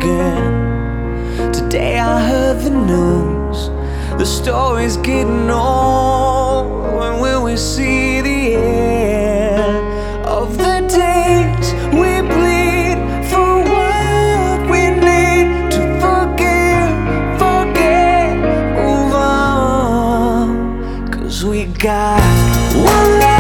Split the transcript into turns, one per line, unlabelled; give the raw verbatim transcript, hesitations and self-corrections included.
again. Today I heard the news, the story's getting old. When will we see the end of the days we bleed for what we need to forgive, forget, move on? 'Cause we got one life.